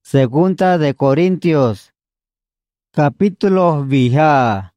Segunda de Corintios, capítulo vija.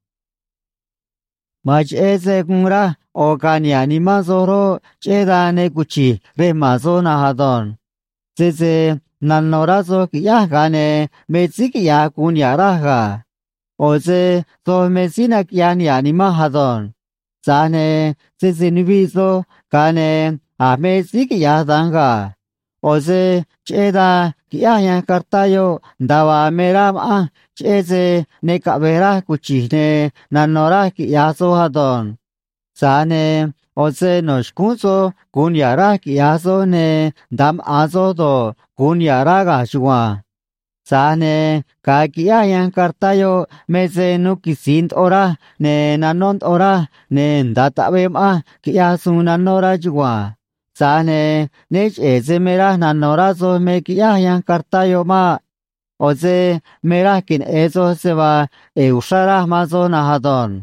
Mach ese kunra okani anima zoro chedane kuchi remazo nahadon. Tsetse nanorazo kiya gane metsi kiya kunyaraga. Oze so mesina kiani anima hadon. Zane tsetse nubizo gane a metsi kiya danga. Oze cheda kiayan kartayo dawa meram cheze ne kabera kuchine nanora kiaso hadon. Sane oze noshkunso kunyara kiaso ne dam azo do kunyara gashwa. Sane ka kiayan kartayo meze nukisint ora ne nanont ora ne databem kiasu nanora jwa. Sane nech ezemera nanorazo me kiayan kartayo ma. Oze merakin ezo seba eushara mazo nahadon.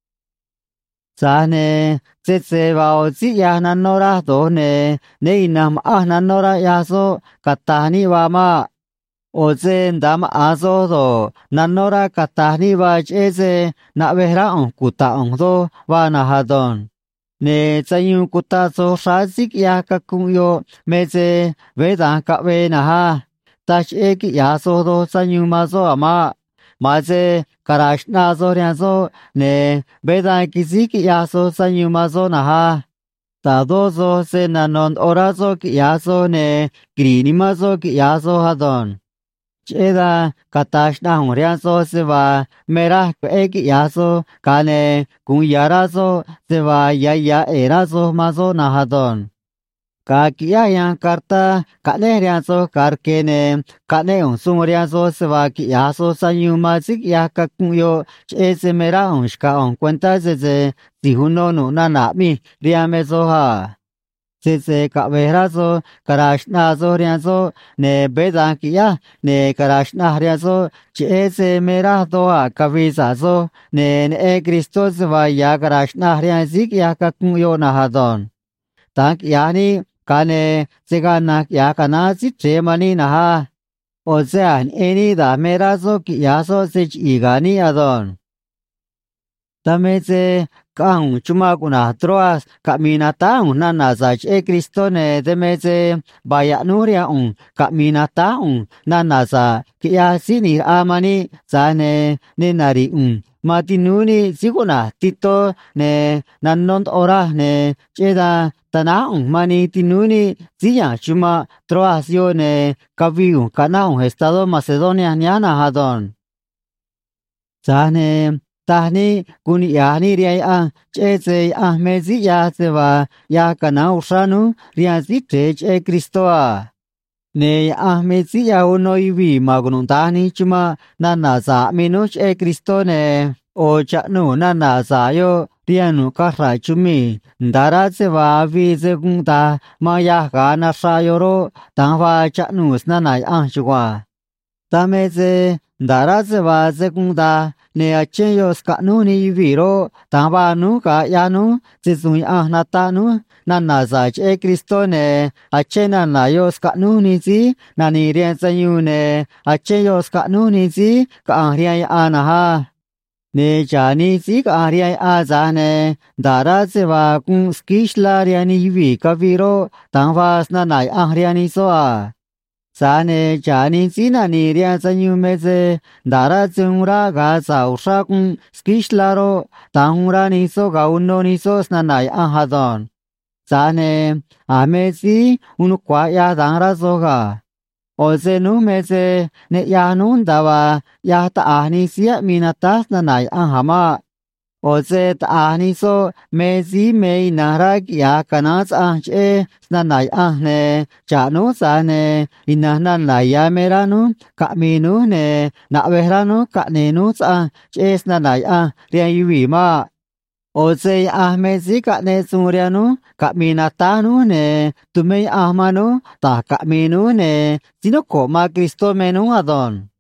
Sane tsetseba oziya nanora done neinam nanora yazo katani wama. Oze ndam azo do nanora katani wach eze nabehra kuta do wa nahadon. Ne tsayun kutazo shazik ya kakunyo meze vedan kabe naha. Tach eki yaso do tsayun mazo ama. Maze karash nazo riazo ne vedan kizik yaso tsayun mazo naha. Tadozo se nanon orazo ki yaso ne grini mazo ki yaso hadon. Cheda katash na hongriazo seba mera eki yaso kane kunyarazo seba yaya erazo mazo nahadon. Ka kiayan karta kane riazo karkene kane unsungriazo seba ki yaso sayumazik yakakunyo chese mera unshka cuenta zeze sihuno nuna nami riamezo ha. Tsetse kaberazo karashnazo riazo ne bedan kia ne karashna riazo chese mera doa kavizazo ne Cristo va ya karashna riazik ya kakunyo nahadon. Tank yani kane seganak ya kanasi tremani naha. Ozean eni da merazo kiazo sech igani adon. Tameze kang chuma kuna troas kaminata nana zach Cristo ne demeze bayanuria kaminata nana za kia sinir amani zane ne nari matinuni siguna tito ne nanont ora ne cheda tana mani tinuni zia chuma troas yo ne kaviu kana estado Macedonia niana hadon. Zane Tahni kuni yani riaya cheze mezi ya seba ya kana ushanu riazi che Kristoa. Ne mezi ya unoivi magununtani chuma nanaza minuch Kristo ne o chanu nanaza yo rianu karra chumi ndara seba vi segunda maya gana shayoro tangwa chanu snanay chua. Tameze ndara seba segunda ne acheyos kanuni viro tambanu ka yanu zizui natanu nanaza Kristo ne achena nayos kanuni zi nani rienzayune acheyos kanuni zi ka riay anaha. Ne jani zi ka riay azane dara zeva kun skishla riani vi kaviro tangvas nanay riani soa. Sane jani zina ni riazanyu meze dara zungra ga zausakun skishlaro tangra niso ga uno niso snanay hadon. Sane amezi unukwa ya dangra zoga. Oze nu meze ne yanun dawa ya taani siya minatas nanay hama. Oze taani so mezi mei narak ya kanaz che snanay ne chanu sane inanan la ya meranu kaminu ne na veranu kanenu che snanay riaywi ma. Oze mezi kane surianu kaminatanu ne tumei manu ta kaminu ne sinoko ma Kristo menu adon.